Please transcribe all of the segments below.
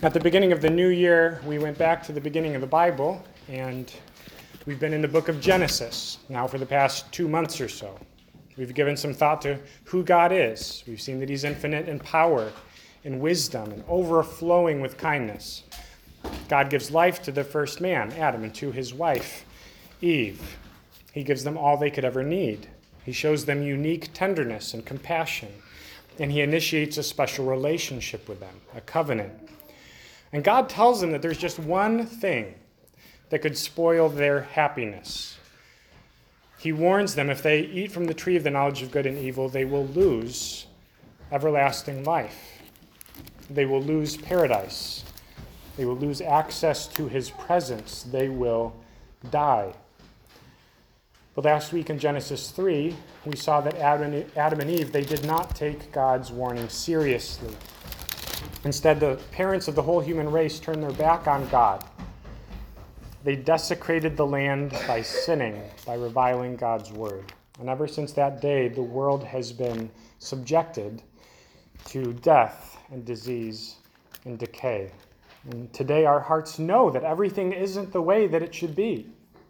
At the beginning of the new year, we went back to the beginning of the Bible, and we've been in the book of Genesis now for the past 2 months or so. We've given some thought to who God is. We've seen that he's infinite in power, in wisdom, and overflowing with kindness. God gives life to the first man, Adam, and to his wife, Eve. He gives them all they could ever need. He shows them unique tenderness and compassion, and he initiates a special relationship with them, a covenant. And God tells them that there's just one thing that could spoil their happiness. He warns them if they eat from the tree of the knowledge of good and evil, they will lose everlasting life. They will lose paradise. They will lose access to his presence. They will die. But last week in Genesis 3, we saw that Adam and Eve, they did not take God's warning seriously. Instead, the parents of the whole human race turned their back on God. They desecrated the land by sinning, by reviling God's word. And ever since that day, the world has been subjected to death and disease and decay. And today our hearts know that everything isn't the way that it should be.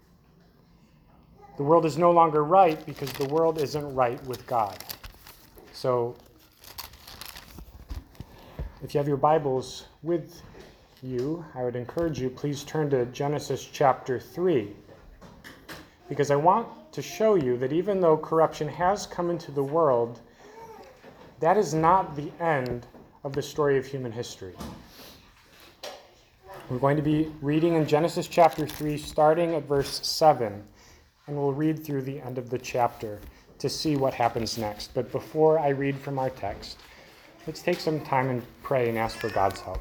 The world is no longer right because the world isn't right with God. So, if you have your Bibles with you, I would encourage you, please turn to Genesis chapter 3. Because I want to show you that even though corruption has come into the world, that is not the end of the story of human history. We're going to be reading in Genesis chapter 3, starting at verse 7, and we'll read through the end of the chapter to see what happens next. But before I read from our text, let's take some time and pray and ask for God's help.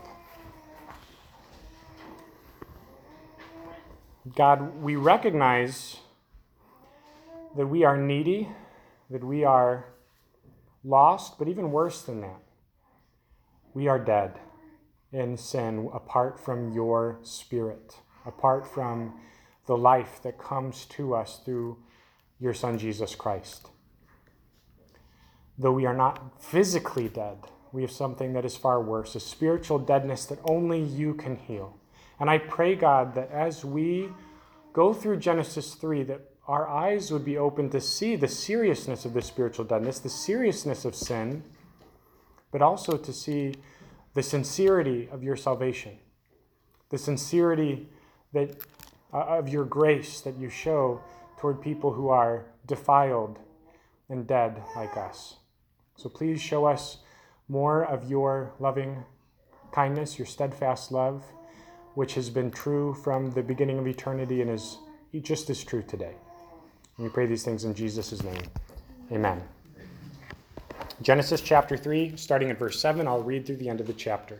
God, we recognize that we are needy, that we are lost, but even worse than that, we are dead in sin apart from your Spirit, apart from the life that comes to us through your Son, Jesus Christ. Though we are not physically dead, we have something that is far worse, a spiritual deadness that only you can heal. And I pray, God, that as we go through Genesis 3, that our eyes would be open to see the seriousness of this spiritual deadness, the seriousness of sin, but also to see the sincerity of your salvation, the sincerity that of your grace that you show toward people who are defiled and dead like us. So please show us more of your loving kindness, your steadfast love, which has been true from the beginning of eternity and is just as true today. And we pray these things in Jesus' name. Amen. Genesis chapter 3, starting at verse 7, I'll read through the end of the chapter.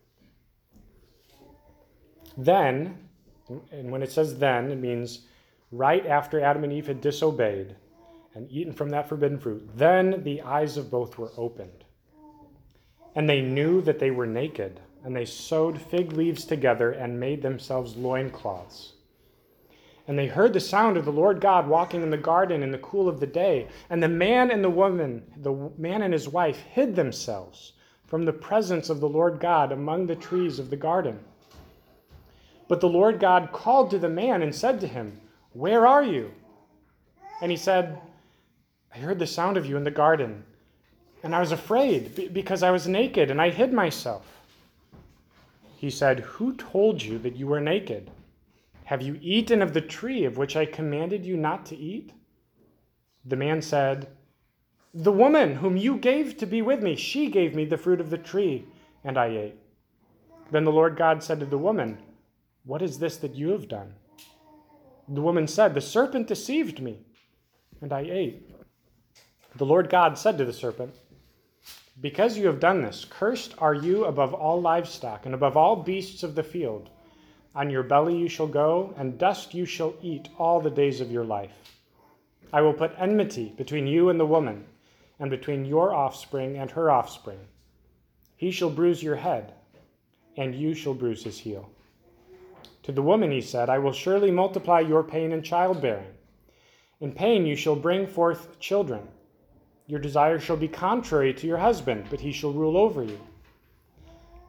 Then, and when it says then, it means right after Adam and Eve had disobeyed and eaten from that forbidden fruit, then the eyes of both were opened. And they knew that they were naked, and they sewed fig leaves together and made themselves loincloths. And they heard the sound of the Lord God walking in the garden in the cool of the day. And the man and the woman, the man and his wife, hid themselves from the presence of the Lord God among the trees of the garden. But the Lord God called to the man and said to him, "Where are you?" And he said, "I heard the sound of you in the garden, and I was afraid because I was naked and I hid myself." He said, "Who told you that you were naked? Have you eaten of the tree of which I commanded you not to eat?" The man said, "The woman whom you gave to be with me, she gave me the fruit of the tree, and I ate." Then the Lord God said to the woman, "What is this that you have done?" The woman said, "The serpent deceived me, and I ate." The Lord God said to the serpent, "Because you have done this, cursed are you above all livestock and above all beasts of the field. On your belly you shall go, and dust you shall eat all the days of your life. I will put enmity between you and the woman, and between your offspring and her offspring. He shall bruise your head, and you shall bruise his heel." To the woman he said, "I will surely multiply your pain in childbearing. In pain you shall bring forth children. Your desire shall be contrary to your husband, but he shall rule over you."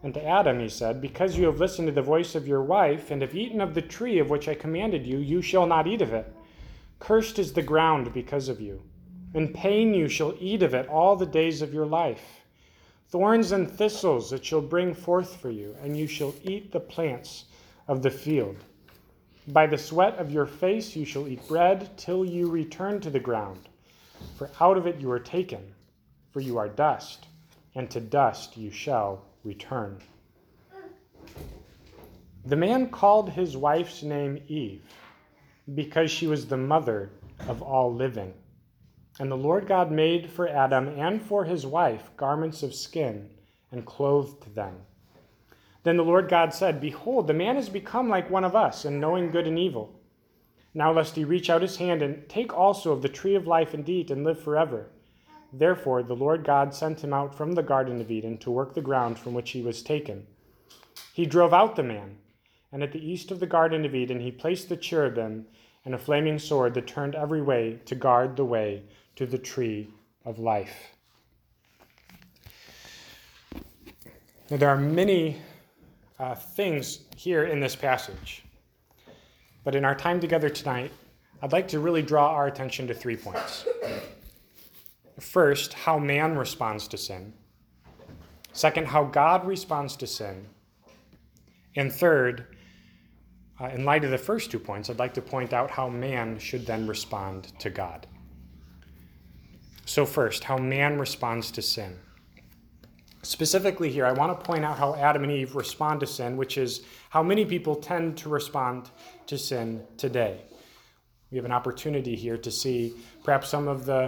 And to Adam he said, because you have listened to the voice of your wife and have eaten of the tree of which I commanded you, you shall not eat of it. Cursed is the ground because of you. In pain you shall eat of it all the days of your life. Thorns and thistles it shall bring forth for you, and you shall eat the plants of the field. By the sweat of your face you shall eat bread till you return to the ground. For out of it you are taken, for you are dust, and to dust you shall return. The man called his wife's name Eve, because she was the mother of all living. And the Lord God made for Adam and for his wife garments of skin and clothed them. Then the Lord God said, behold, the man has become like one of us in knowing good and evil. Now lest he reach out his hand and take also of the tree of life and eat and live forever. Therefore the Lord God sent him out from the Garden of Eden to work the ground from which he was taken. He drove out the man, and at the east of the Garden of Eden he placed the cherubim and a flaming sword that turned every way to guard the way to the tree of life. Now, there are many things here in this passage, but in our time together tonight, I'd like to really draw our attention to 3 points. First, how man responds to sin. Second, how God responds to sin. And third, in light of the first 2 points, I'd like to point out how man should then respond to God. So first, how man responds to sin. Specifically here, I want to point out how Adam and Eve respond to sin, which is how many people tend to respond to sin today. We have an opportunity here to see perhaps some of the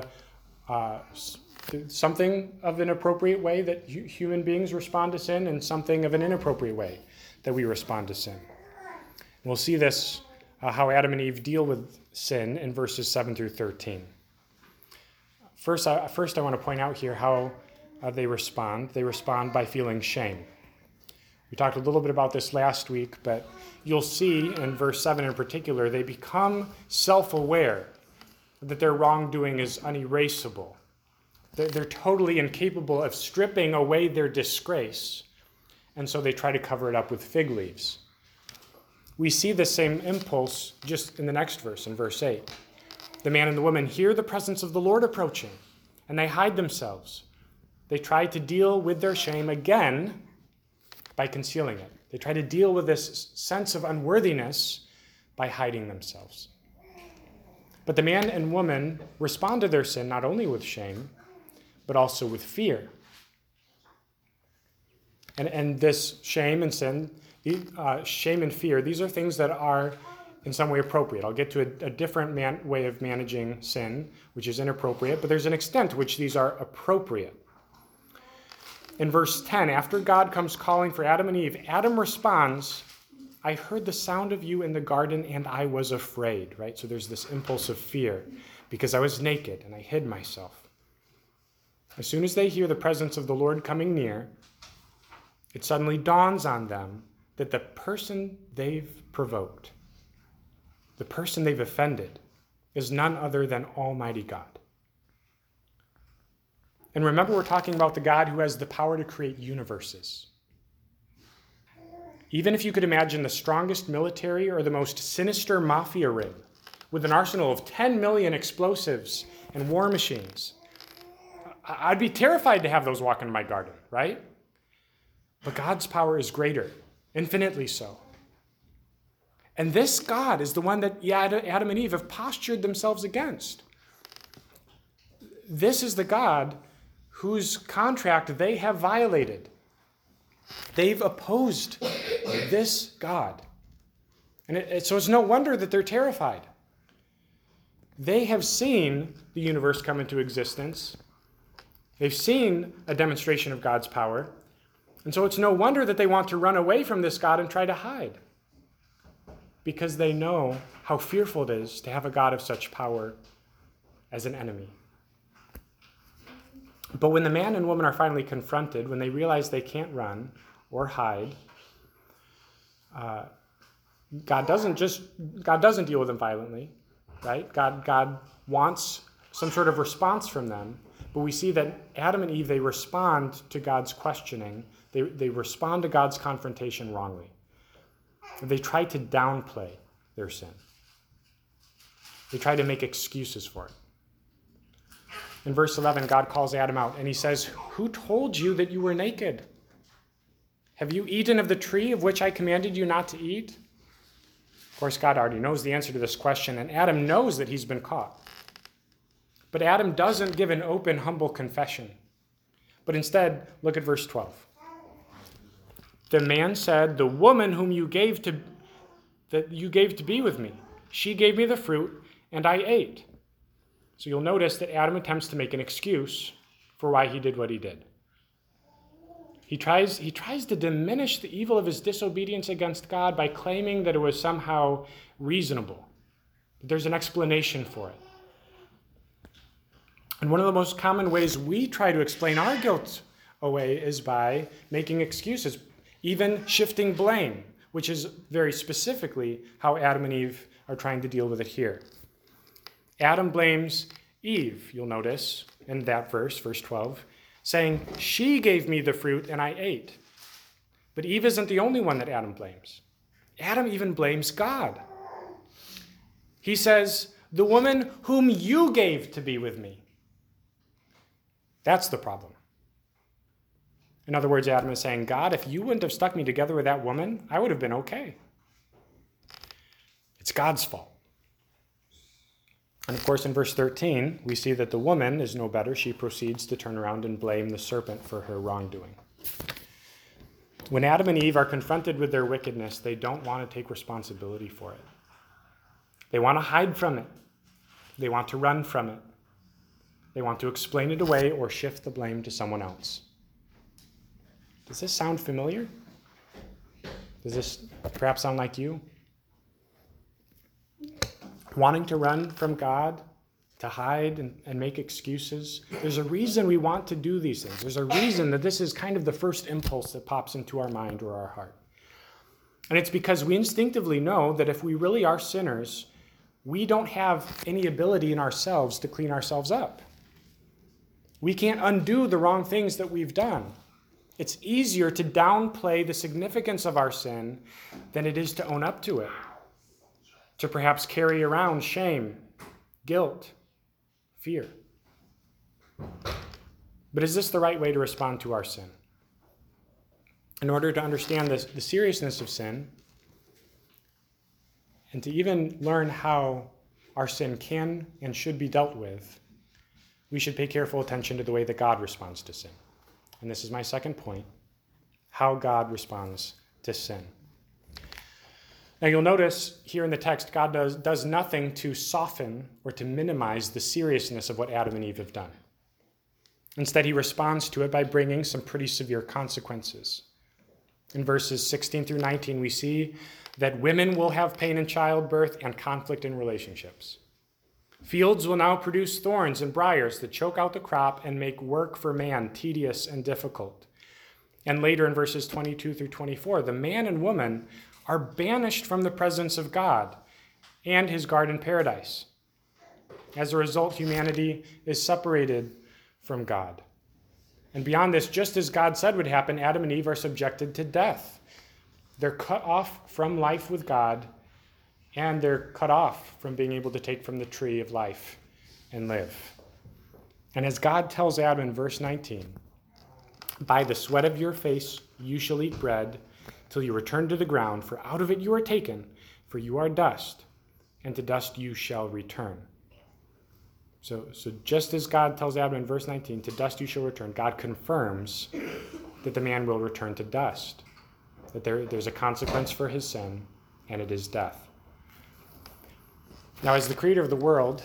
something of an appropriate way that human beings respond to sin and something of an inappropriate way that we respond to sin. We'll see this, how Adam and Eve deal with sin in verses 7 through 13. First, I want to point out here how they respond. They respond by feeling shame. We talked a little bit about this last week, but you'll see in verse 7 in particular, they become self-aware that their wrongdoing is unerasable. They're totally incapable of stripping away their disgrace, and so they try to cover it up with fig leaves. We see the same impulse just in the next verse, in verse 8. The man and the woman hear the presence of the Lord approaching, and they hide themselves. They try to deal with their shame again by concealing it. They try to deal with this sense of unworthiness by hiding themselves. But the man and woman respond to their sin not only with shame, but also with fear. And this shame and sin, shame and fear, these are things that are in some way appropriate. I'll get to a different way of managing sin, which is inappropriate, but there's an extent to which these are appropriate. In verse 10, after God comes calling for Adam and Eve, Adam responds, I heard the sound of you in the garden and I was afraid, right? So there's this impulse of fear because I was naked and I hid myself. As soon as they hear the presence of the Lord coming near, it suddenly dawns on them that the person they've provoked, the person they've offended, is none other than Almighty God. And remember, we're talking about the God who has the power to create universes. Even if you could imagine the strongest military or the most sinister mafia ring with an arsenal of 10 million explosives and war machines, I'd be terrified to have those walk in my garden, right? But God's power is greater, infinitely so. And this God is the one that Adam and Eve have postured themselves against. This is the God whose contract they have violated. They've opposed this God. And so it's no wonder that they're terrified. They have seen the universe come into existence. They've seen a demonstration of God's power. And so it's no wonder that they want to run away from this God and try to hide. Because they know how fearful it is to have a God of such power as an enemy. But when the man and woman are finally confronted, when they realize they can't run or hide, God doesn't deal with them violently, right? God wants some sort of response from them, but we see that Adam and Eve, they respond to God's questioning. They respond to God's confrontation wrongly. They try to downplay their sin. They try to make excuses for it. In verse 11, God calls Adam out, and he says, "Who told you that you were naked? Have you eaten of the tree of which I commanded you not to eat?" Of course, God already knows the answer to this question, and Adam knows that he's been caught. But Adam doesn't give an open, humble confession. But instead, look at verse 12. The man said, "The woman whom you gave to be with me, she gave me the fruit, and I ate." So you'll notice that Adam attempts to make an excuse for why he did what he did. He tries to diminish the evil of his disobedience against God by claiming that it was somehow reasonable, that there's an explanation for it. And one of the most common ways we try to explain our guilt away is by making excuses, even shifting blame, which is very specifically how Adam and Eve are trying to deal with it here. Adam blames Eve, you'll notice in that verse 12, saying, "She gave me the fruit and I ate." But Eve isn't the only one that Adam blames. Adam even blames God. He says, "The woman whom you gave to be with me." That's the problem. In other words, Adam is saying, "God, if you wouldn't have stuck me together with that woman, I would have been okay." It's God's fault. And of course, in verse 13, we see that the woman is no better. She proceeds to turn around and blame the serpent for her wrongdoing. When Adam and Eve are confronted with their wickedness, they don't want to take responsibility for it. They want to hide from it. They want to run from it. They want to explain it away or shift the blame to someone else. Does this sound familiar? Does this perhaps sound like you? Wanting to run from God, to hide and make excuses. There's a reason we want to do these things. There's a reason that this is kind of the first impulse that pops into our mind or our heart. And it's because we instinctively know that if we really are sinners, we don't have any ability in ourselves to clean ourselves up. We can't undo the wrong things that we've done. It's easier to downplay the significance of our sin than it is to own up to it, to perhaps carry around shame, guilt, fear. But is this the right way to respond to our sin? In order to understand the seriousness of sin, and to even learn how our sin can and should be dealt with, we should pay careful attention to the way that God responds to sin. And this is my second point, how God responds to sin. Now you'll notice here in the text, God does nothing to soften or to minimize the seriousness of what Adam and Eve have done. Instead, he responds to it by bringing some pretty severe consequences. In verses 16 through 19, we see that women will have pain in childbirth and conflict in relationships. Fields will now produce thorns and briars that choke out the crop and make work for man tedious and difficult. And later in verses 22 through 24, the man and woman are banished from the presence of God and his garden paradise. As a result, humanity is separated from God. And beyond this, just as God said would happen, Adam and Eve are subjected to death. They're cut off from life with God, and they're cut off from being able to take from the tree of life and live. And as God tells Adam in verse 19, "By the sweat of your face you shall eat bread till you return to the ground, for out of it you are taken, for you are dust, and to dust you shall return." So just as God tells Adam in verse 19, "To dust you shall return," God confirms that the man will return to dust, that there's a consequence for his sin, and it is death. Now, as the creator of the world,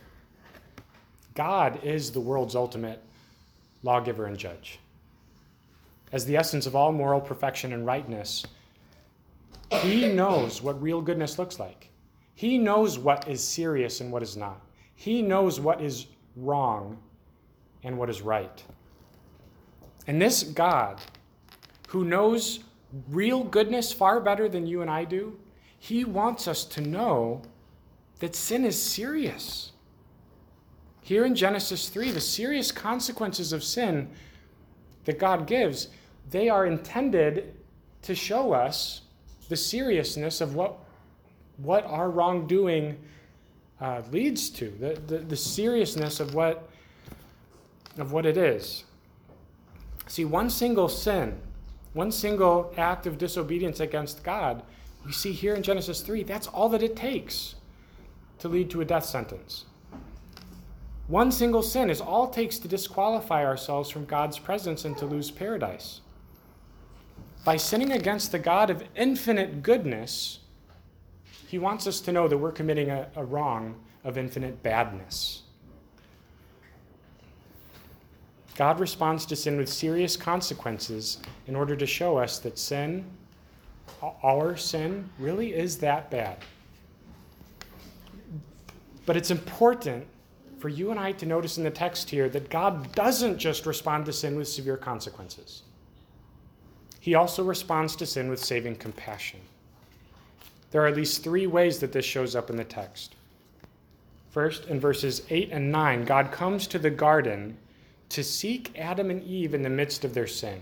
God is the world's ultimate lawgiver and judge. As the essence of all moral perfection and rightness, he knows what real goodness looks like. He knows what is serious and what is not. He knows what is wrong and what is right. And this God, who knows real goodness far better than you and I do, he wants us to know that sin is serious. Here in Genesis 3, the serious consequences of sin that God gives, they are intended to show us the seriousness of what our wrongdoing leads to, the seriousness of what it is. See, one single sin, one single act of disobedience against God, we see here in Genesis 3, that's all that it takes to lead to a death sentence. One single sin is all it takes to disqualify ourselves from God's presence and to lose paradise. By sinning against the God of infinite goodness, he wants us to know that we're committing a wrong of infinite badness. God responds to sin with serious consequences in order to show us that sin, our sin, really is that bad. But it's important for you and I to notice in the text here that God doesn't just respond to sin with severe consequences. He also responds to sin with saving compassion. There are at least 3 ways that this shows up in the text. First, in verses 8 and 9, God comes to the garden to seek Adam and Eve in the midst of their sin.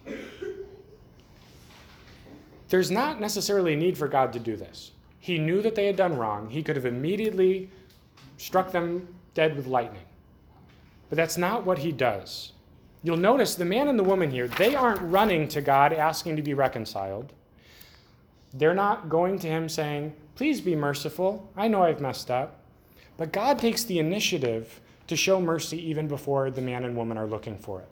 There's not necessarily a need for God to do this. He knew that they had done wrong. He could have immediately struck them dead with lightning. But that's not what he does. You'll notice the man and the woman here, they aren't running to God asking to be reconciled. They're not going to him saying, please be merciful. I know I've messed up. But God takes the initiative to show mercy even before the man and woman are looking for it.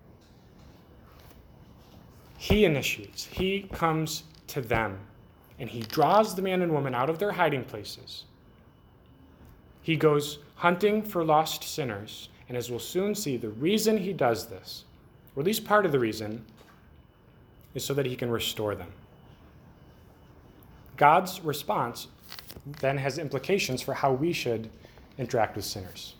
He initiates. He comes to them. And he draws the man and woman out of their hiding places. He goes hunting for lost sinners. And as we'll soon see, the reason he does this, or at least part of the reason, is so that he can restore them. God's response then has implications for how we should interact with sinners.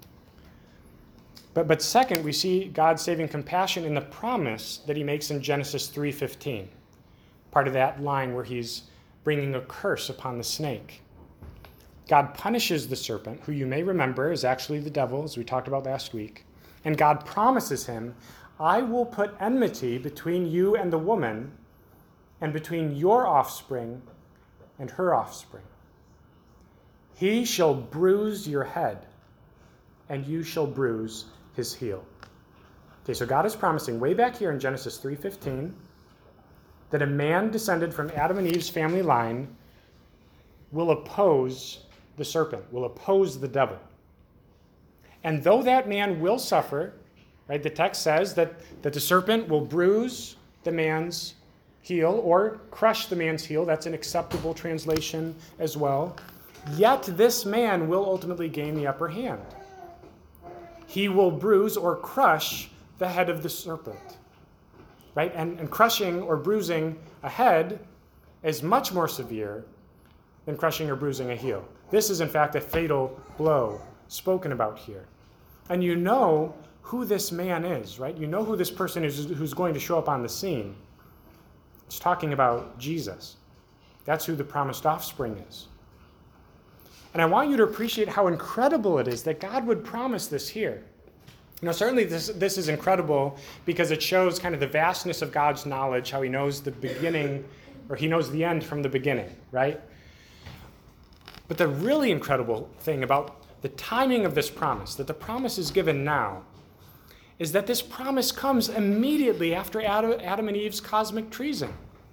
But second, we see God saving compassion in the promise that he makes in Genesis 3:15, part of that line where he's bringing a curse upon the snake. God punishes the serpent, who you may remember is actually the devil, as we talked about last week, and God promises him, I will put enmity between you and the woman, and between your offspring and her offspring. He shall bruise your head, and you shall bruise his heel. Okay, so God is promising way back here in Genesis 3:15 that a man descended from Adam and Eve's family line will oppose the serpent, will oppose the devil. And though that man will suffer, right, the text says that the serpent will bruise the man's heel or crush the man's heel. That's an acceptable translation as well. Yet this man will ultimately gain the upper hand. He will bruise or crush the head of the serpent, right? And crushing or bruising a head is much more severe than crushing or bruising a heel. This is, in fact, a fatal blow spoken about here. And you know who this man is, right? You know who this person is who's going to show up on the scene. It's talking about Jesus. That's who the promised offspring is. And I want you to appreciate how incredible it is that God would promise this here. You know, certainly this is incredible because it shows kind of the vastness of God's knowledge, how he knows the beginning, or he knows the end from the beginning, right? But the really incredible thing about the timing of this promise, that the promise is given now, is that this promise comes immediately after Adam and Eve's cosmic treason.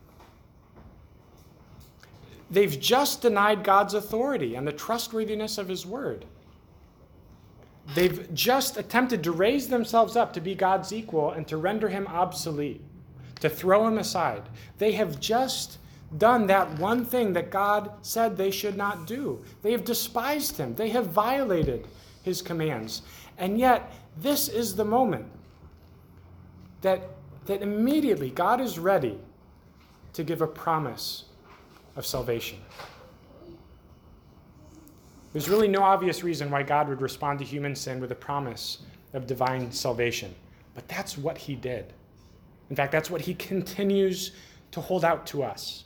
They've just denied God's authority and the trustworthiness of his word. They've just attempted to raise themselves up to be God's equal and to render him obsolete, to throw him aside. They have just done that one thing that God said they should not do. They have despised him. They have violated his commands. And yet, this is the moment that immediately God is ready to give a promise of salvation. There's really no obvious reason why God would respond to human sin with a promise of divine salvation. But that's what he did. In fact, that's what he continues to hold out to us.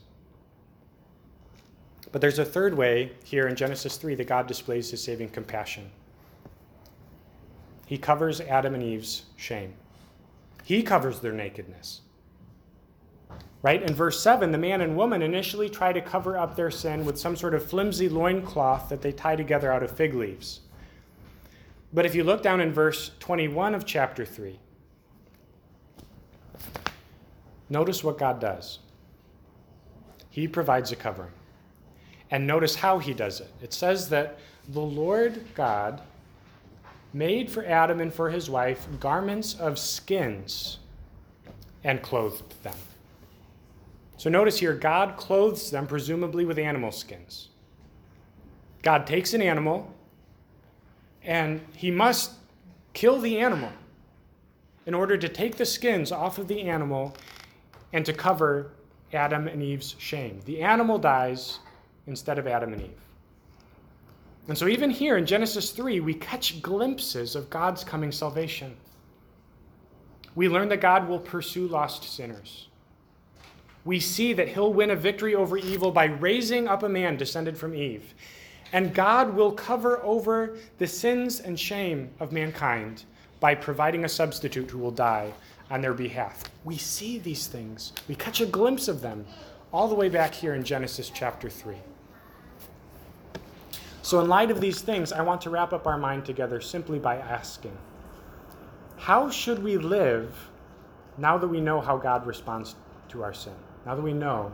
But there's a third way here in Genesis 3 that God displays his saving compassion. He covers Adam and Eve's shame. He covers their nakedness. Right? In verse 7, the man and woman initially try to cover up their sin with some sort of flimsy loincloth that they tie together out of fig leaves. But if you look down in verse 21 of chapter 3, notice what God does. He provides a covering. And notice how he does it. It says that the Lord God made for Adam and for his wife garments of skins and clothed them. So notice here, God clothes them presumably with animal skins. God takes an animal, and he must kill the animal in order to take the skins off of the animal and to cover Adam and Eve's shame. The animal dies instead of Adam and Eve. And so even here in Genesis 3, we catch glimpses of God's coming salvation. We learn that God will pursue lost sinners. We see that he'll win a victory over evil by raising up a man descended from Eve. And God will cover over the sins and shame of mankind by providing a substitute who will die on their behalf. We see these things. We catch a glimpse of them all the way back here in Genesis chapter 3. So in light of these things, I want to wrap up our mind together simply by asking, how should we live now that we know how God responds to our sin? Now that we know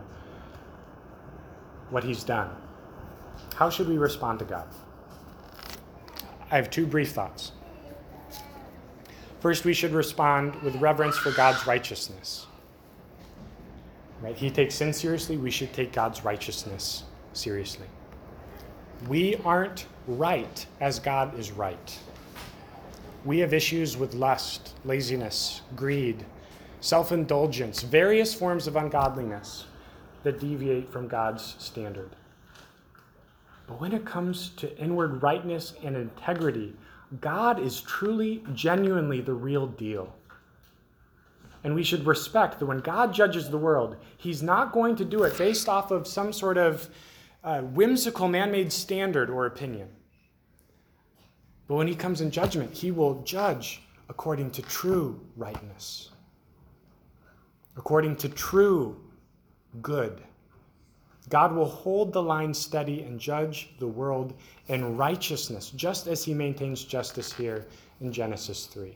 what he's done, how should we respond to God? I have two brief thoughts. First, we should respond with reverence for God's righteousness. Right? He takes sin seriously. We should take God's righteousness seriously. We aren't right as God is right. We have issues with lust, laziness, greed, self-indulgence, various forms of ungodliness that deviate from God's standard. But when it comes to inward rightness and integrity, God is truly, genuinely the real deal. And we should respect that when God judges the world, he's not going to do it based off of some sort of whimsical man-made standard or opinion. But when he comes in judgment, he will judge according to true rightness, according to true good. God will hold the line steady and judge the world in righteousness, just as he maintains justice here in Genesis 3.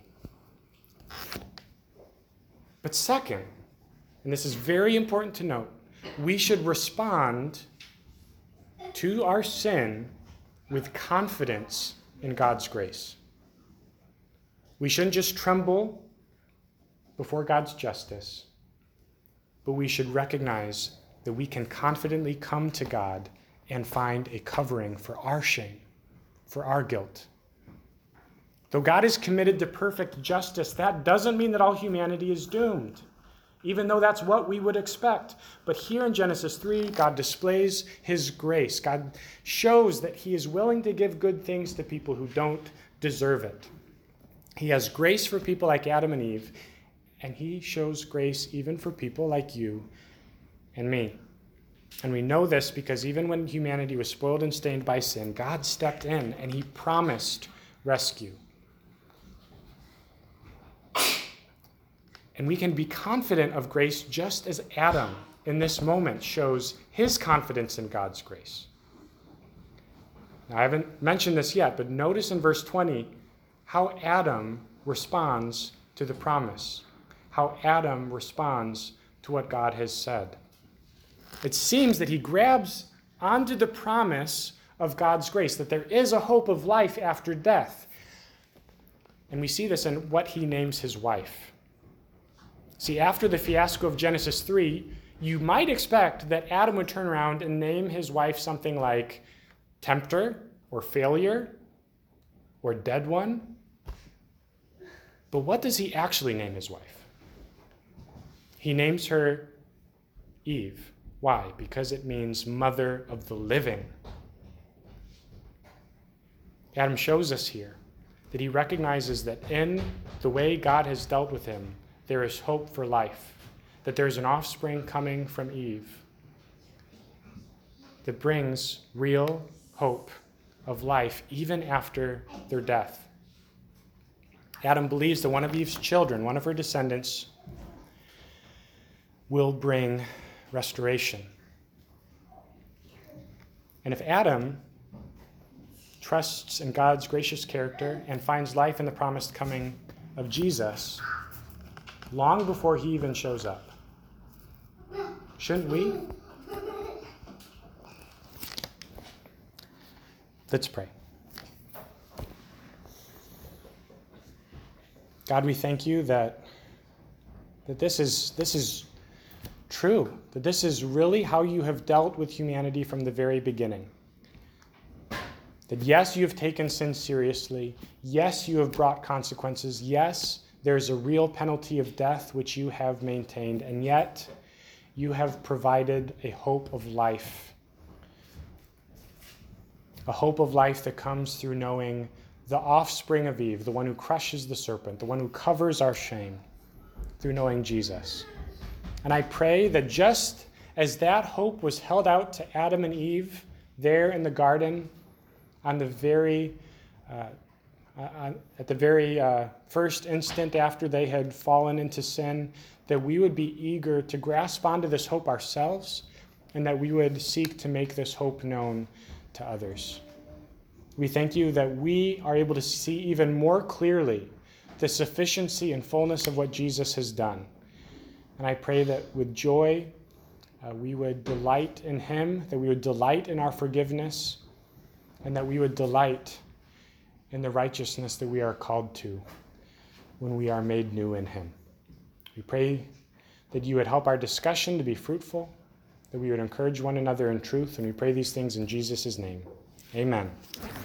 But second, and this is very important to note, we should respond to our sin with confidence in God's grace. We shouldn't just tremble before God's justice, but we should recognize that we can confidently come to God and find a covering for our shame, for our guilt. Though God is committed to perfect justice, that doesn't mean that all humanity is doomed, even though that's what we would expect. But here in Genesis 3, God displays his grace. God shows that he is willing to give good things to people who don't deserve it. He has grace for people like Adam and Eve, and he shows grace even for people like you and me. And we know this because even when humanity was spoiled and stained by sin, God stepped in and he promised rescue. And we can be confident of grace just as Adam in this moment shows his confidence in God's grace. Now, I haven't mentioned this yet, but notice in verse 20 how Adam responds to the promise, how Adam responds to what God has said. It seems that he grabs onto the promise of God's grace, that there is a hope of life after death. And we see this in what he names his wife. See, after the fiasco of Genesis 3, you might expect that Adam would turn around and name his wife something like tempter or failure or dead one. But what does he actually name his wife? He names her Eve. Why? Because it means mother of the living. Adam shows us here that he recognizes that in the way God has dealt with him, there is hope for life, that there is an offspring coming from Eve that brings real hope of life even after their death. Adam believes that one of Eve's children, one of her descendants, will bring restoration. And if Adam trusts in God's gracious character and finds life in the promised coming of Jesus long before he even shows up, shouldn't we? Let's pray. God, we thank you that this is true, that this is really how you have dealt with humanity from the very beginning. That yes, you have taken sin seriously. Yes, you have brought consequences. Yes, there's a real penalty of death which you have maintained, and yet you have provided a hope of life. A hope of life that comes through knowing the offspring of Eve, the one who crushes the serpent, the one who covers our shame, through knowing Jesus. And I pray that just as that hope was held out to Adam and Eve there in the garden on the very, at the very first instant after they had fallen into sin, that we would be eager to grasp onto this hope ourselves, and that we would seek to make this hope known to others. We thank you that we are able to see even more clearly the sufficiency and fullness of what Jesus has done. And I pray that with joy, we would delight in him, that we would delight in our forgiveness, and that we would delight in the righteousness that we are called to when we are made new in him. We pray that you would help our discussion to be fruitful, that we would encourage one another in truth, and we pray these things in Jesus' name. Amen.